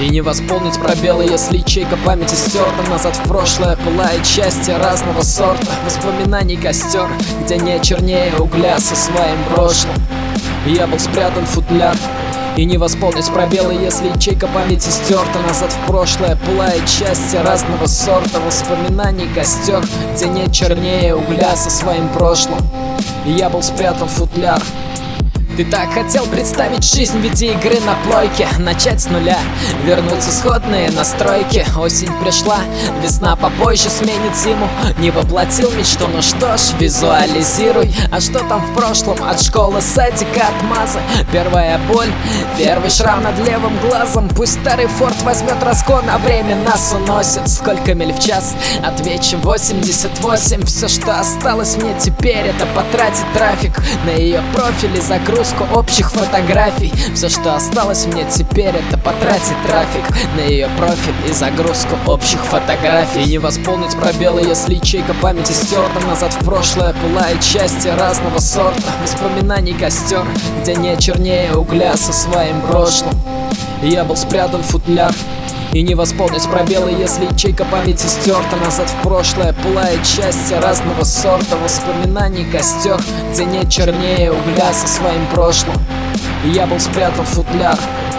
И не восполнить пробелы, если ячейка памяти стерта. Назад в прошлое пылает счастье разного сорта. Воспоминаний костер, где не чернее угля со своим прошлым. И я был спрятан в футляр. И не восполнить пробелы, если ячейка памяти стерта. Назад в прошлое пылает счастье разного сорта. Воспоминаний костер, где нет чернее угля со своим прошлым. И я был спрятан в футляр. Ты так хотел представить жизнь в виде игры на плойке, начать с нуля, вернуть исходные настройки. Осень пришла, весна попозже сменит зиму. Не воплотил мечту, ну что ж, визуализируй. А что там в прошлом? От школы, садика, отмазы. Первая боль, первый шрам над левым глазом. Пусть старый форт возьмет разгон, а время нас уносит. Сколько миль в час? Отвечу 88. Все, что осталось мне теперь, это потратить трафик на ее профиль и загрузку общих фотографий. Все, что осталось мне теперь, это потратить трафик на ее профиль и загрузку общих фотографий. И не восполнить пробелы, если ячейка памяти стерта. Назад в прошлое пылает счастье разного сорта. Воспоминаний костер, где не чернее угля со своим прошлым. И я был спрятан в футляр. И не восполнить пробелы, если ячейка памяти стерта. Назад в прошлое пылает счастье разного сорта. Воспоминаний костер, где нет чернее угля со своим прошлым. И я был спрятан в футляр.